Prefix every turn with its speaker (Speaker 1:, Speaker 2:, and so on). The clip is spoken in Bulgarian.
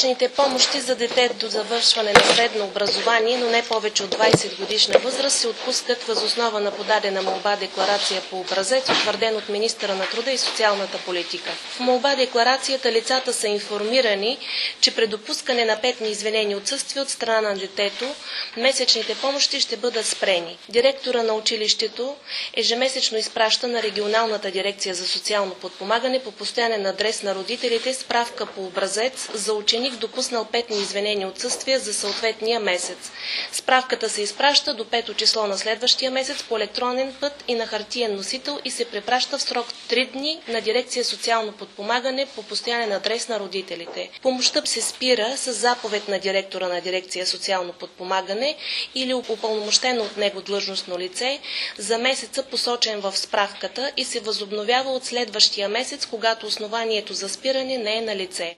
Speaker 1: Месечните помощи за дете до завършване на средно образование, но не повече от 20 годишна възраст, се отпускат въз основа на подадена молба-декларация по образец, утвърден от министъра на труда и социалната политика. В молба-декларацията лицата са информирани, че при допускане на 5 неизвинени отсъствия от страна на детето, месечните помощи ще бъдат спрени. Директора на училището ежемесечно изпраща на регионалната дирекция за социално подпомагане по постоянен адрес на родителите справка по образец за ученик, допуснал 5 неизвинени отсъствия за съответния месец. Справката се изпраща до 5-то число на следващия месец по електронен път и на хартиен носител и се препраща в срок 3 дни на дирекция социално подпомагане по постоянен адрес на родителите. Помощта се спира с заповед на директора на дирекция социално подпомагане или упълномощено от него длъжностно лице за месеца, посочен в справката, и се възобновява от следващия месец, когато основанието за спиране не е налице.